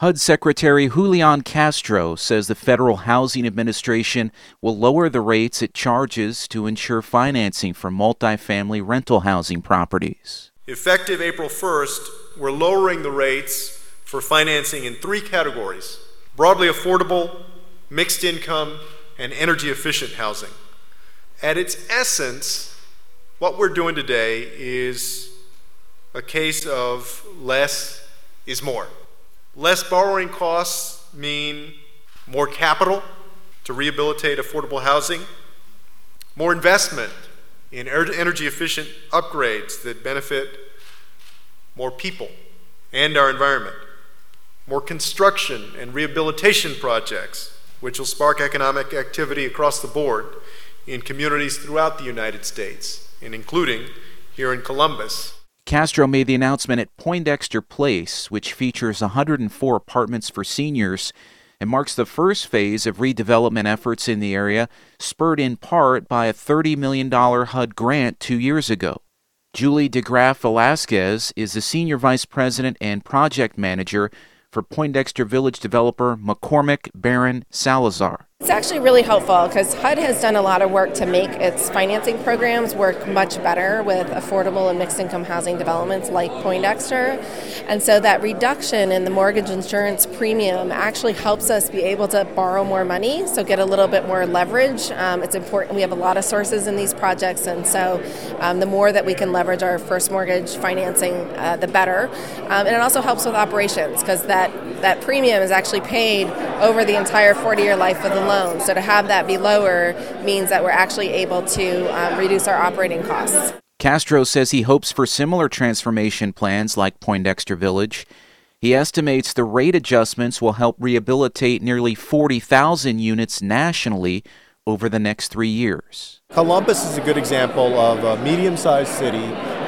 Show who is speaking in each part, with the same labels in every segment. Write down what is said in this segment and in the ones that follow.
Speaker 1: HUD Secretary Julian Castro says the Federal Housing Administration will lower the rates it charges to ensure financing for multifamily rental housing properties.
Speaker 2: Effective April 1st, we're lowering the rates for financing in three categories: broadly affordable, mixed income, and energy efficient housing. At its essence, what we're doing today is a case of less is more. Less borrowing costs mean more capital to rehabilitate affordable housing, more investment in energy efficient upgrades that benefit more people and our environment, more construction and rehabilitation projects, which will spark economic activity across the board in communities throughout the United States, and including here in Columbus.
Speaker 1: Castro made the announcement at Poindexter Place, which features 104 apartments for seniors and marks the first phase of redevelopment efforts in the area, spurred in part by a $30 million HUD grant 2 years ago. Julie DeGraff Velasquez is the Senior Vice President and Project Manager for Poindexter Village developer McCormick Barron Salazar.
Speaker 3: It's actually really helpful because HUD has done a lot of work to make its financing programs work much better with affordable and mixed income housing developments like Poindexter. And so that reduction in the mortgage insurance premium actually helps us be able to borrow more money, so get a little bit more leverage. It's important. We have a lot of sources in these projects, and so the more that we can leverage our first mortgage financing, the better. And it also helps with operations because that premium is actually paid over the entire 40-year life of the loan. So to have that be lower means that we're actually able to reduce our operating costs.
Speaker 1: Castro says he hopes for similar transformation plans like Poindexter Village. He estimates the rate adjustments will help rehabilitate nearly 40,000 units nationally over the next 3 years.
Speaker 4: Columbus is a good example of a medium-sized city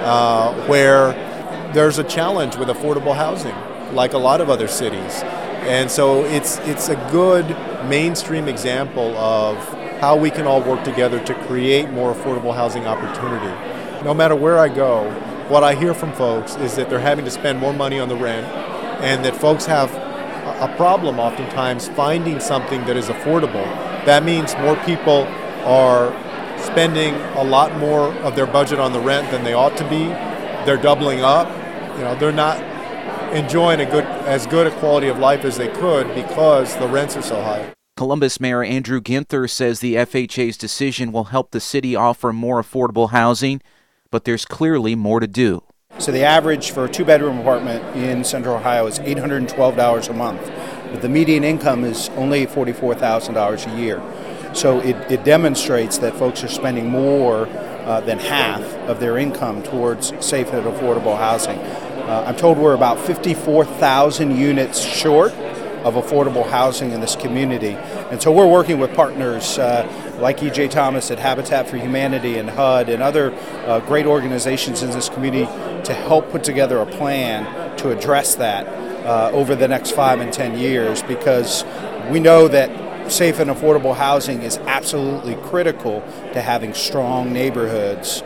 Speaker 4: where there's a challenge with affordable housing, like a lot of other cities. And so it's a good mainstream example of how we can all work together to create more affordable housing opportunity. No matter where I go, what I hear from folks is that they're having to spend more money on the rent and that folks have a problem oftentimes finding something that is affordable. That means more people are spending a lot more of their budget on the rent than they ought to be. They're doubling up. They're not enjoying as good a quality of life as they could because the rents are so high.
Speaker 1: Columbus Mayor Andrew Ginther says the FHA's decision will help the city offer more affordable housing, but there's clearly more to do.
Speaker 5: So the average for a two-bedroom apartment in Central Ohio is $812 a month, but the median income is only $44,000 a year. So it demonstrates that folks are spending more than half of their income towards safe and affordable housing. I'm told we're about 54,000 units short of affordable housing in this community. And so we're working with partners like E.J. Thomas at Habitat for Humanity and HUD and other great organizations in this community to help put together a plan to address that over the next 5 and 10 years, because we know that safe and affordable housing is absolutely critical to having strong neighborhoods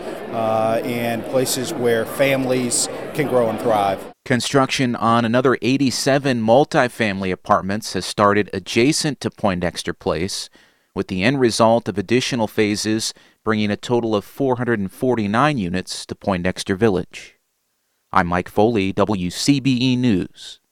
Speaker 5: and places where families can grow and thrive.
Speaker 1: Construction on another 87 multifamily apartments has started adjacent to Poindexter Place, with the end result of additional phases bringing a total of 449 units to Poindexter Village. I'm Mike Foley, WCBE News.